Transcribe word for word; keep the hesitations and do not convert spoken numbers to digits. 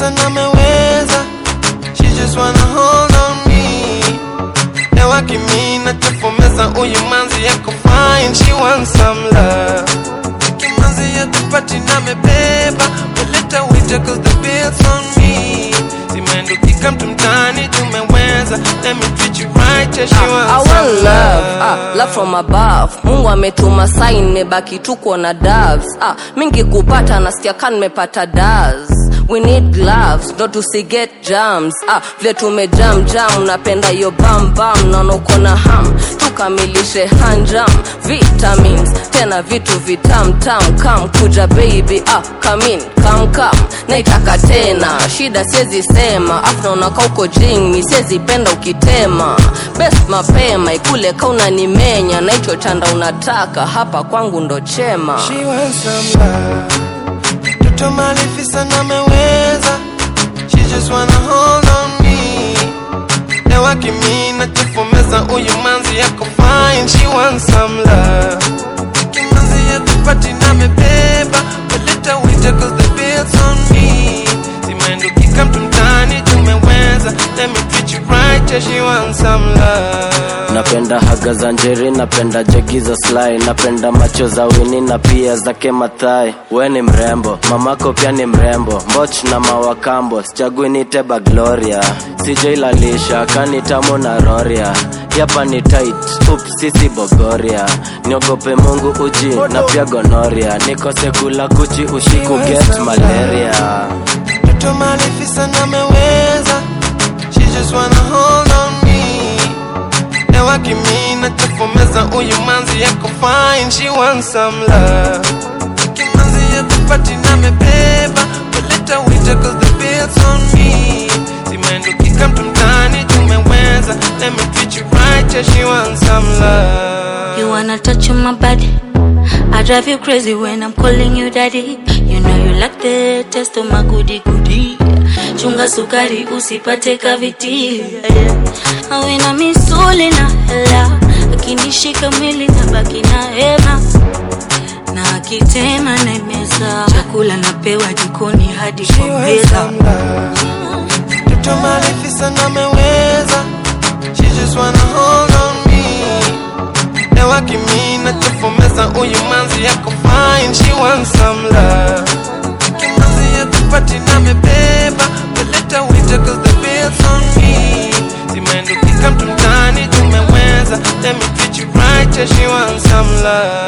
pesa na meweza. She just wanna hold on me. Ewa kimina tafomeza uyu manzi yako fine. She wants some love. Kimanzi ya tupati na mebeba. Weleta wita cause the bill's on me. Simendo kika mtu mtani tumeweza. Let me treat you right, yeah, she ah, wants I want some love, love. ah, love from above. Mungu ametuma sign, mebaki tuko na doves. Ah, mingi kupata nasikia kan mepata does. We need gloves, ndo tusiget jams. Ah, vile tume jam jam, napenda yo bam bam. Nono uko na ham, tukamilishe hanjam. Vitamins, tena vitu vitam tam. Come kuja baby, ah, come in, come come. Naitaka tena, shida siezi sema. Afna unaka uko jing, siezi penda ukitema. Best mapema, ikule kauna nimenya. Na icho chanda unataka, hapa kwangu ndo chema. She wants some love. Toto malifisa na meweza. She just wanna hold on me. Ewa kimina tufomeza uyu manzi yako fine. She wants some love. Kimanzi ya tupati na mebeba. Weleta wita cause the bill's on me. Simendo kika mtu mtani tumeweza. Let me treat you right, yeah, she wants some love. Napenda haga za njeri, napenda jegi za sly. Napenda macho za wini na pia zake mathai. We ni mrembo, mamako pia ni mrembo. Mboch na mawakambo, sichagui niteba Gloria. Sije ilalisha, kanitamu na roria. Yapa ni tight, oops, sisi Bogoria. Niogope Mungu uji, na pia gonoria. Nikose kula kuchi ushiku get malaria. Toto malifisa na meweza. She just wanna hold on me. Ewa kimina tufomeza uyu manzi yako fine. She wants some love. Kimanzi ya tupati na mebeba. Weleta wita cause the bill's on me. Simendo kika mtu mtani tumeweza. Let me treat you right, yeah, she wants some love. You wanna touch on my body? I drive you crazy when I'm calling you daddy. You know you like the taste of my goody goody. Chunga sukari usipate kaviti. Awina misuli na hela. Akinishika mwili na baki na hema. Na akitema na meza. Chakula napewa jikoni hadi kwa meza. Toto malifisa na meweza. She just wanna hold on me. Ewa kimina tufomeza uyu manzi yako fine. She wants some love. Kimanzi ya tupati na mebeba. Weleta wita cause the bill's on me. Simendo kika mtu mtani tumeweza. Let me treat you right, yeah, she wants some love.